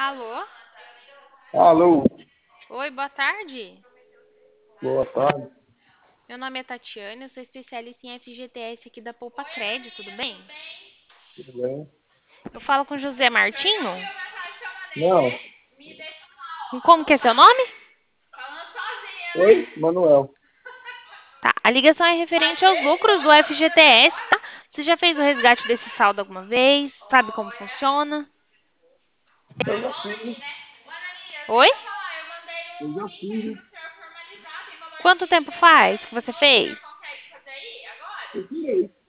Alô? Alô, Oi, boa tarde. boa tarde, Meu nome é Tatiane, eu sou especialista em FGTS aqui da Poupa Crédito, tudo bem? tudo bem? Eu falo com José Martinho. Não, Como que é seu nome? oi, Manuel. Tá, a ligação é referente aos lucros do FGTS, tá? Você já fez o resgate desse saldo alguma vez? Sabe como funciona? Eu já fiz, Oi? eu já fiz, Quanto tempo faz que você fez? eu tirei.